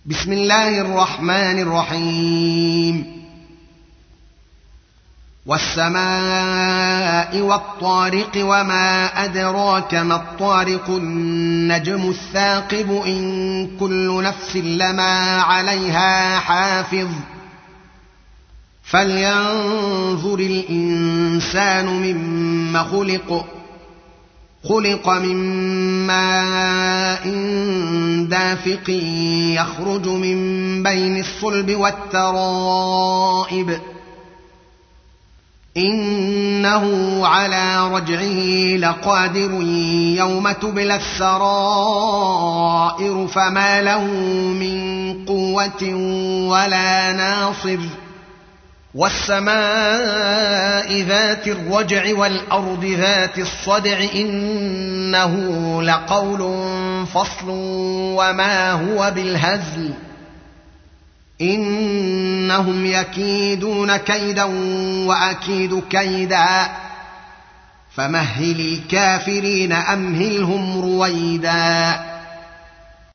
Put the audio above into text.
بسم الله الرحمن الرحيم والسماء والطارق وما أدراك ما الطارق النجم الثاقب إن كل نفس لما عليها حافظ فلينظر الإنسان مما خلق من ماء دافق يخرج من بين الصلب والترائب إنه على رجعه لقادر يوم تبلى السرائر فما له من قوة ولا ناصر والسماء ذات الرجع والأرض ذات الصدع إنه لقول فصل وما هو بالهزل إنهم يكيدون كيدا وأكيد كيدا فمهل الكافرين أمهلهم رويدا